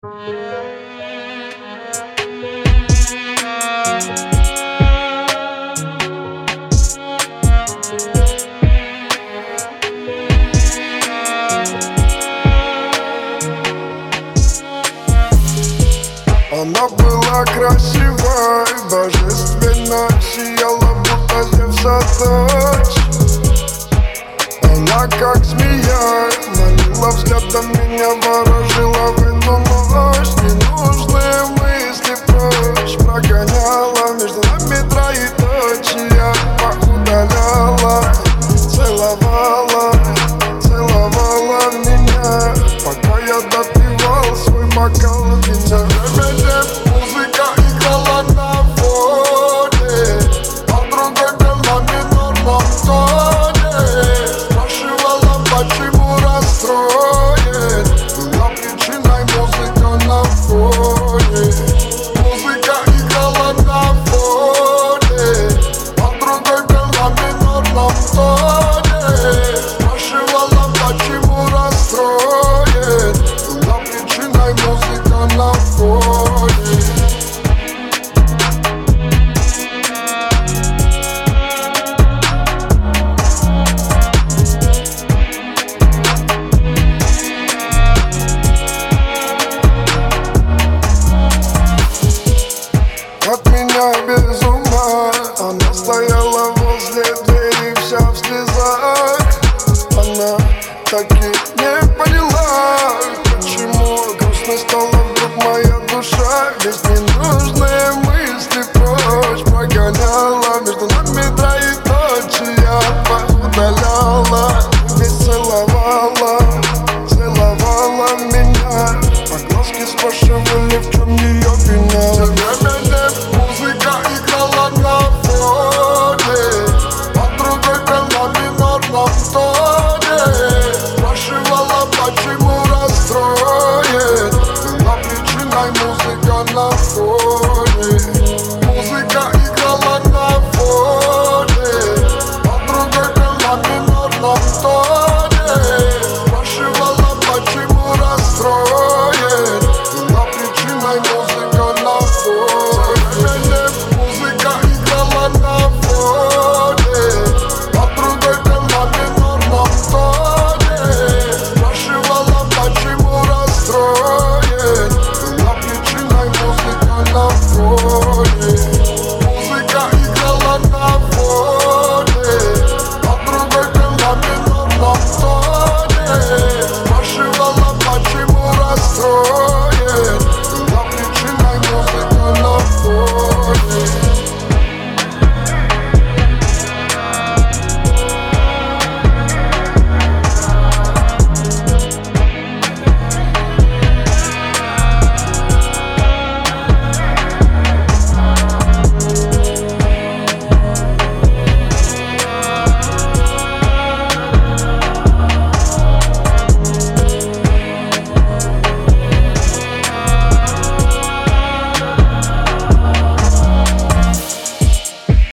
Она была красивой, божественно сияла, будто Зевса дочь. Она как змея, манила взглядом, меня ворожила в эту ночь. Ненужные мысли прочь прогоняла, между нами троеточия поудаляла. Целовала, целовала меня, пока я допивал свой бокал вина. Музыка играла на фоне, а другой был на минорном тоне. Спрашивала, почему расстроен, была причиной музыка на фоне. Музыка играла на фоне, а другой был на минорном тоне. Спрашивала, почему расстроен, была причиной музыка на фоне. От меня без ума, она стояла возле двери, вся в слезах. Она так и не поняла, почему грустно стала вдруг моя душа. Ведь ненужные мысли прочь прогоняла, между нами троеточия поудаляла. Ведь целовала, целовала меня, по глазке спрашивала.